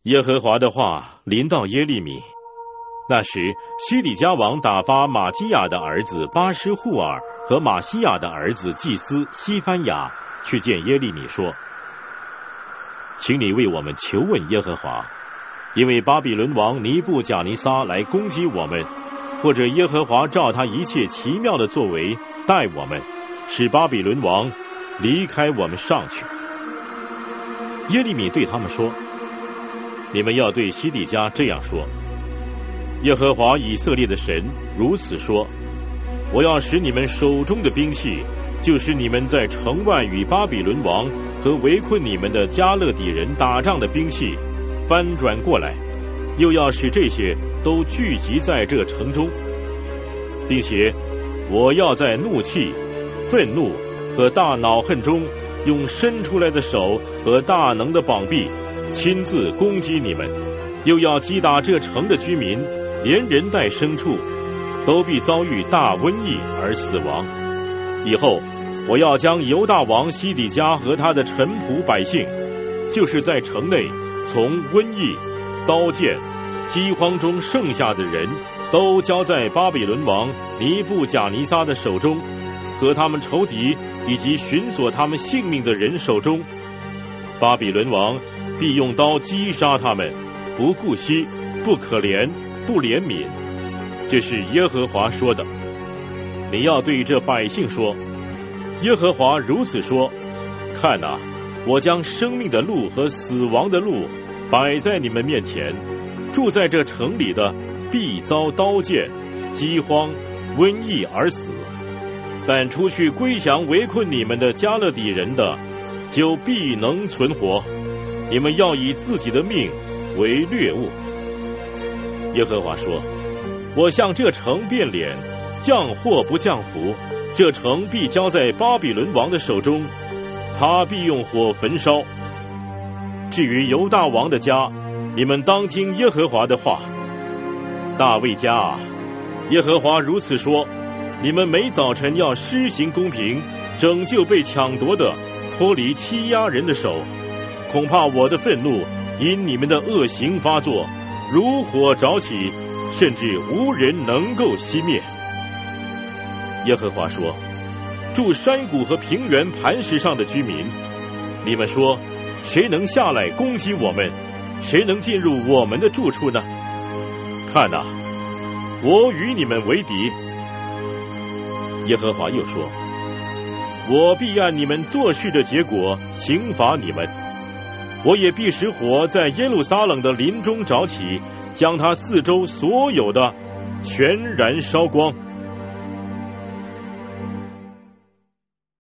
耶和华的话临到耶利米。那时，西底家王打发玛基亚的儿子巴施户尔和马西亚的儿子祭司西番雅去见耶利米说：请你为我们求问耶和华，因为巴比伦王尼布甲尼撒来攻击我们，或者耶和华照他一切奇妙的作为待我们，使巴比伦王离开我们上去。耶利米对他们说：你们要对西底家这样说，耶和华以色列的神如此说：我要使你们手中的兵器，就是你们在城外与巴比伦王和围困你们的加勒底人打仗的兵器，翻转过来，又要使这些都聚集在这城中，并且我要在怒气、愤怒和大恼恨中，用伸出来的手和大能的膀臂亲自攻击你们，又要击打这城的居民，连人带牲畜都必遭遇大瘟疫而死亡。以后我要将犹大王西底家和他的臣仆百姓，就是在城内从瘟疫、刀剑、饥荒中剩下的人，都交在巴比伦王尼布甲尼撒的手中，和他们仇敌以及寻索他们性命的人手中。巴比伦王必用刀击杀他们，不顾惜，不可怜，不怜悯。这是耶和华说的。你要对这百姓说：耶和华如此说，看哪，我将生命的路和死亡的路摆在你们面前，住在这城里的必遭刀剑、饥荒、瘟疫而死，但出去归降围困你们的加勒底人的，就必能存活。你们要以自己的命为掠物。耶和华说：我向这城变脸，降祸不降福，这城必交在巴比伦王的手中，他必用火焚烧。至于犹大王的家，你们当听耶和华的话。大卫家啊，耶和华如此说：你们每早晨要施行公平，拯救被抢夺的，脱离欺压人的手。恐怕我的愤怒因你们的恶行发作，如火着起，甚至无人能够熄灭。耶和华说：住山谷和平原磐石上的居民，你们说，谁能下来攻击我们？谁能进入我们的住处呢？看哪，我与你们为敌。耶和华又说：我必按你们做事的结果刑罚你们，我也必使火在耶路撒冷的林中着起，将它四周所有的全然烧光。